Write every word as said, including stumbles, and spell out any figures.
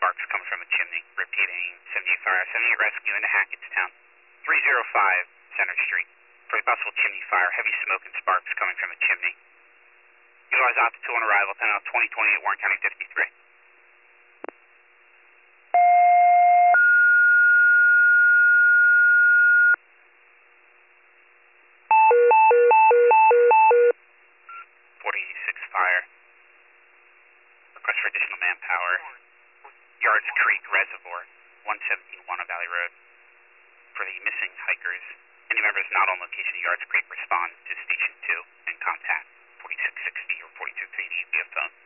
sparks coming from the chimney. Repeating, seventy-eight fire, seventy-eight rescue into Hackettstown. three oh five Center Street. For a possible chimney fire, heavy smoke and sparks coming from the chimney. Utilize altitude on arrival, ten out twenty twenty-eight, Warren County fifty-three. forty-six fire. Request for additional manpower. Yards Creek Reservoir, one seventeen Wanna Valley Road. For the missing hikers, any members not on location, Yards Creek respond to Station two and contact forty-six sixty or forty-two three eighty via phone.